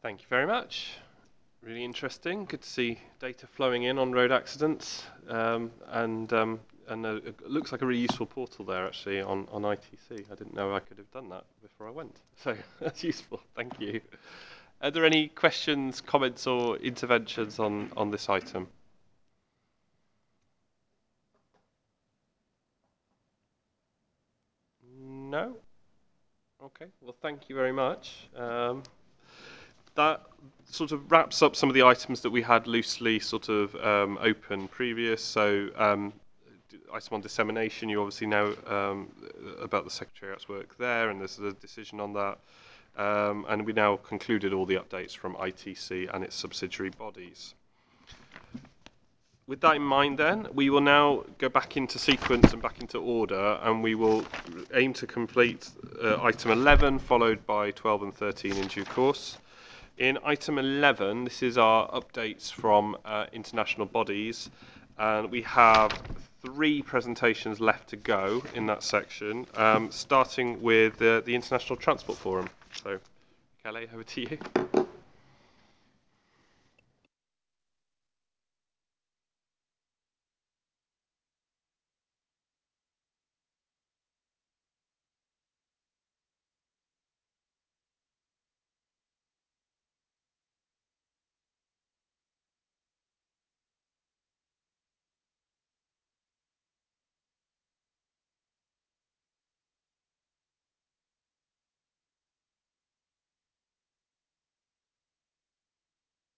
Thank you very much. Really interesting. Good to see data flowing in on road accidents, and it looks like a really useful portal there actually on ITC. I didn't know I could have done that before I went, so that's useful. Thank you. Are there any questions, comments, or interventions on this item? No. Okay. Well, thank you very much. That sort of wraps up some of the items that we had loosely open previous. So item on dissemination, you obviously know about the Secretariat's work there, and there's a decision on that. And we now concluded all the updates from ITC and its subsidiary bodies. With that in mind then, we will now go back into sequence and back into order, and we will aim to complete item 11, followed by 12 and 13 in due course. In item 11, this is our updates from international bodies, and we have 3 presentations left to go in that section, starting with the International Transport Forum. So, Kelly, over to you.